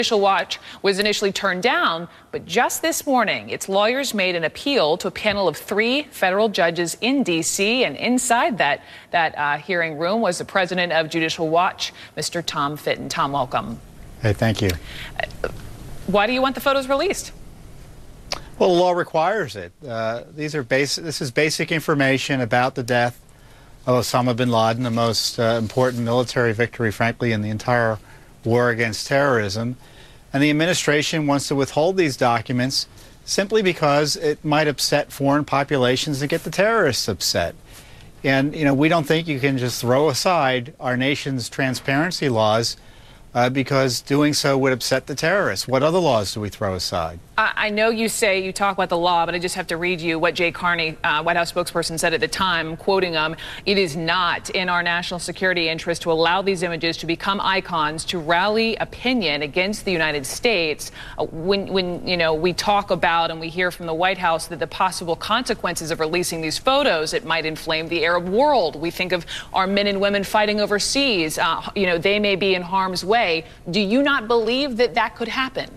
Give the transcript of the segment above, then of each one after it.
Judicial Watch was initially turned down, but just this morning, its lawyers made an appeal to a panel of 3 federal judges in D.C., and inside that hearing room was the president of Judicial Watch, Mr. Tom Fitton. Tom, welcome. Hey, thank you. Why do you want the photos released? Well, the law requires it. This is basic information about the death of Osama bin Laden, the most important military victory, frankly, in the entire war against terrorism. And the administration wants to withhold these documents simply because it might upset foreign populations and get the terrorists upset. And, you know, we don't think you can just throw aside our nation's transparency laws because doing so would upset the terrorists. What other laws do we throw aside? I know you talk about the law, but I just have to read you what Jay Carney, White House spokesperson, said at the time, quoting him, "It is not in our national security interest to allow these images to become icons to rally opinion against the United States." When you know, we talk about and we hear from the White House that the possible consequences of releasing these photos, it might inflame the Arab world. We think of our men and women fighting overseas. You know, they may be in harm's way. Do you not believe that that could happen?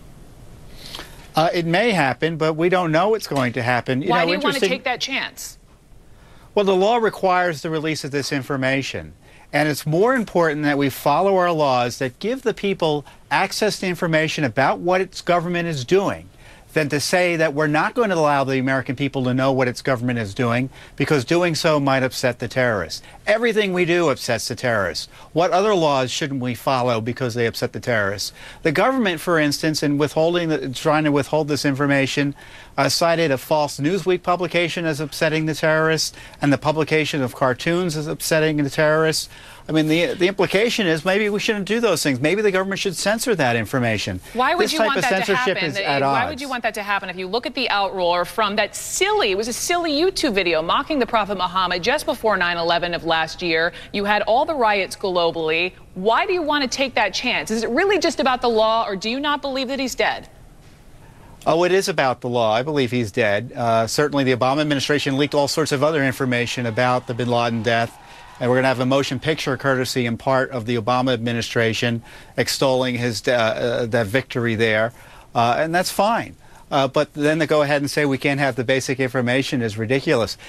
It may happen, but we don't know it's going to happen. Why do you want to take that chance? Well, the law requires the release of this information. And it's more important that we follow our laws that give the people access to information about what its government is doing than to say that we're not going to allow the American people to know what its government is doing because doing so might upset the terrorists. Everything we do upsets the terrorists. What other laws shouldn't we follow because they upset the terrorists? The government, for instance, in trying to withhold this information, cited a false Newsweek publication as upsetting the terrorists, and the publication of cartoons as upsetting the terrorists. I mean, the implication is maybe we shouldn't do those things. Maybe the government should censor that information. Why would you want that to happen? Why would you want that to happen? If you look at the outroar from that it was a silly YouTube video mocking the Prophet Muhammad just before 9/11 of last year. You had all the riots globally. Why do you want to take that chance? Is it really just about the law, or do you not believe that he's dead? Oh, it is about the law. I believe he's dead. Certainly the Obama administration leaked all sorts of other information about the bin Laden death. And we're going to have a motion picture courtesy in part of the Obama administration extolling his that victory there. And that's fine. But then to go ahead and say we can't have the basic information is ridiculous.